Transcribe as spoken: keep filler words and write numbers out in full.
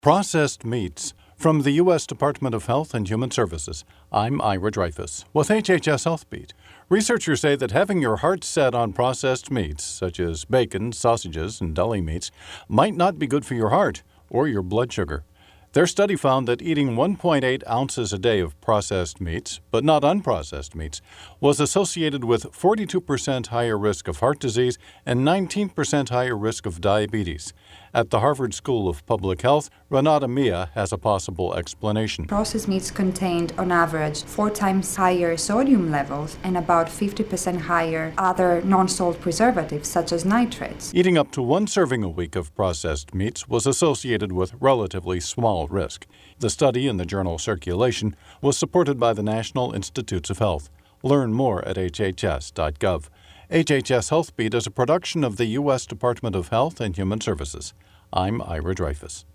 Processed meats. From the U S Department of Health and Human Services, I'm Ira Dreyfus with H H S Health Beat. Researchers say that having your heart set on processed meats, such as bacon, sausages, and deli meats, might not be good for your heart or your blood sugar. Their study found that eating one point eight ounces a day of processed meats, but not unprocessed meats, was associated with forty-two percent higher risk of heart disease and nineteen percent higher risk of diabetes. At the Harvard School of Public Health, Renata Mia has a possible explanation. Processed meats contained, on average, four times higher sodium levels and about fifty percent higher other non-salt preservatives, such as nitrates. Eating up to one serving a week of processed meats was associated with relatively small risk. The study in the journal Circulation was supported by the National Institutes of Health. Learn more at H H S dot gov. H H S Health Beat is a production of the U S Department of Health and Human Services. I'm Ira Dreyfus.